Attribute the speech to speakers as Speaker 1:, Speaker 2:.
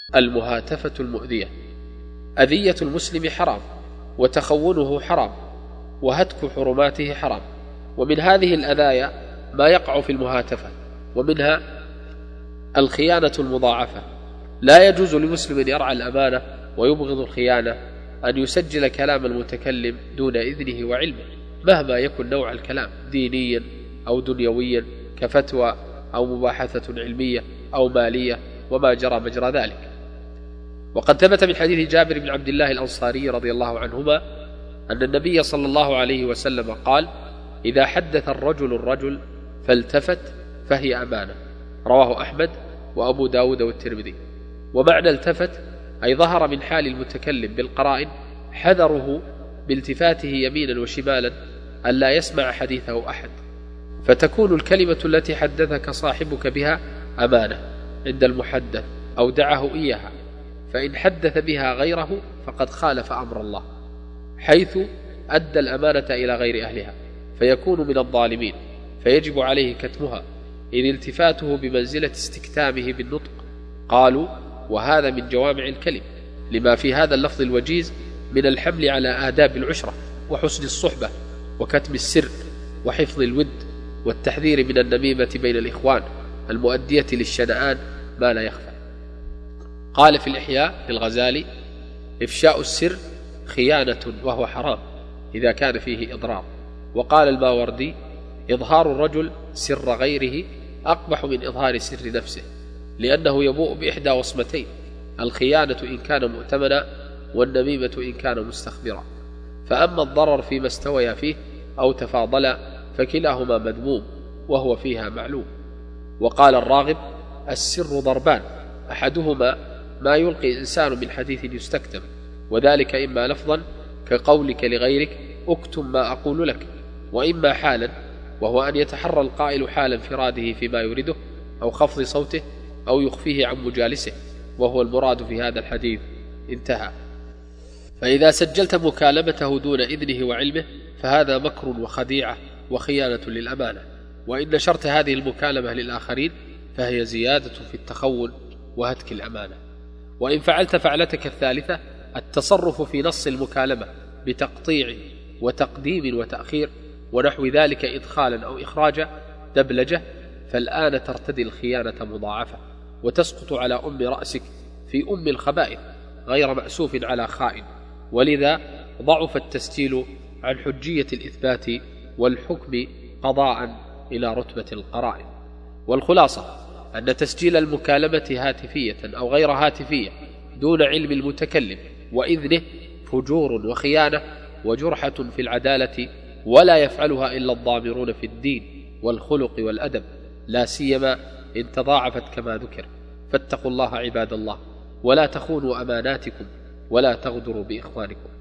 Speaker 1: المهاتفة المؤذية. أذية المسلم حرام، وتخونه حرام، وهتك حرماته حرام. ومن هذه الأذايا ما يقع في المهاتفة، ومنها الخيانة المضاعفة. لا يجوز لمسلم يرعى الأمانة ويبغض الخيانة أن يسجل كلام المتكلم دون إذنه وعلمه، مهما يكن نوع الكلام، دينيا أو دنيويا كفتوى أو مباحثة علمية أو مالية وما جرى مجرى ذلك. وقد ثبت من حديث جابر بن عبد الله الأنصاري رضي الله عنهما أن النبي صلى الله عليه وسلم قال: إذا حدث الرجل فالتفت فهي أمانة. رواه أحمد وأبو داود والترمذي. ومعنى التفت أي ظهر من حال المتكلم بالقرائن حذره بالتفاته يمينا وشمالا ألا يسمع حديثه أحد، فتكون الكلمة التي حدثك صاحبك بها أمانة عند المحدث أو دعه إياها، فإن حدث بها غيره فقد خالف أمر الله، حيث أدى الأمانة إلى غير أهلها، فيكون من الظالمين، فيجب عليه كتمها، إذ التفاته بمنزلة استكتامه بالنطق. قالوا: وهذا من جوامع الكلم، لما في هذا اللفظ الوجيز من الحمل على آداب العشرة وحسن الصحبة وكتم السر وحفظ الود والتحذير من النميمة بين الإخوان المؤدية للشنآن ما لا يخفى. قال في الإحياء للغزالي: إفشاء السر خيانة وهو حرام إذا كان فيه إضرار. وقال الماوردي: إظهار الرجل سر غيره أقبح من إظهار سر نفسه، لأنه يبوء بإحدى وصمتين: الخيانة إن كان مؤتمنا، والنميمة إن كان مستخبرا. فأما الضرر فيما استويا فيه أو تفاضلا فكلاهما مذموم، وهو فيها معلوم. وقال الراغب: السر ضربان، أحدهما ما يلقي إنسان من حديث يستكتم، وذلك إما لفظا كقولك لغيرك اكتم ما أقول لك، وإما حالا، وهو أن يتحرى القائل حال انفراده فيما يريده أو خفض صوته أو يخفيه عن مجالسه، وهو المراد في هذا الحديث. انتهى. فإذا سجلت مكالمته دون إذنه وعلمه فهذا مكر وخديعة وخيانة للأمانة، وإن نشرت هذه المكالمة للآخرين فهي زيادة في التخون وهتك الأمانة. وإن فعلت فعلتك الثالثة، التصرف في نص المكالمة بتقطيع وتقديم وتأخير ونحو ذلك إدخالا أو إخراجا دبلجة، فالآن ترتدي الخيانة مضاعفة وتسقط على أم رأسك في أم الخبائث غير مأسوف على خائن. ولذا ضعف التسجيل عن حجية الإثبات والحكم قضاء إلى رتبة القرائن. والخلاصة أن تسجيل المكالمة هاتفية أو غير هاتفية دون علم المتكلم وإذنه فجور وخيانة وجرحة في العدالة، ولا يفعلها إلا الضامرون في الدين والخلق والأدب، لا سيما إن تضاعفت كما ذكر. فاتقوا الله عباد الله، ولا تخونوا أماناتكم، ولا تغدروا بإخوانكم.